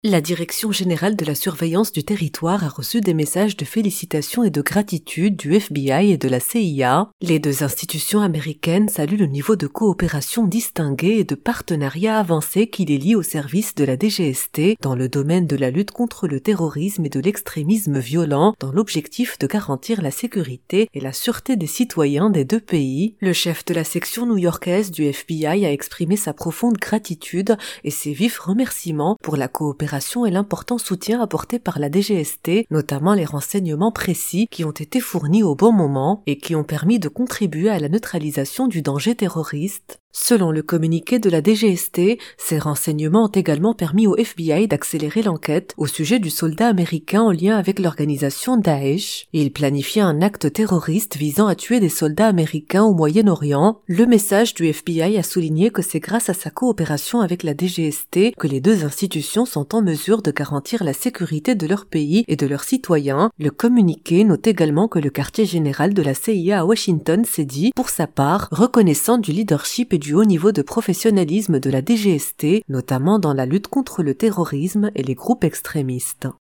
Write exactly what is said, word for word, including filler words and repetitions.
La Direction générale de la surveillance du territoire a reçu des messages de félicitations et de gratitude du F B I et de la C I A. Les deux institutions américaines saluent le niveau de coopération distingué et de partenariat avancé qui les lie au service de la D G S T dans le domaine de la lutte contre le terrorisme et de l'extrémisme violent dans l'objectif de garantir la sécurité et la sûreté des citoyens des deux pays. Le chef de la section new-yorkaise du F B I a exprimé sa profonde gratitude et ses vifs remerciements pour la coopération et l'important soutien apporté par la D G S T, notamment les renseignements précis qui ont été fournis au bon moment et qui ont permis de contribuer à la neutralisation du danger terroriste. Selon le communiqué de la D G S T, ces renseignements ont également permis au F B I d'accélérer l'enquête au sujet du soldat américain en lien avec l'organisation Daesh. Il planifiait un acte terroriste visant à tuer des soldats américains au Moyen-Orient. Le message du F B I a souligné que c'est grâce à sa coopération avec la D G S T que les deux institutions sont en mesure de garantir la sécurité de leur pays et de leurs citoyens. Le communiqué note également que le quartier général de la C I A à Washington s'est dit, pour sa part, reconnaissant du leadership et du haut niveau de professionnalisme de la D G S T, notamment dans la lutte contre le terrorisme et les groupes extrémistes.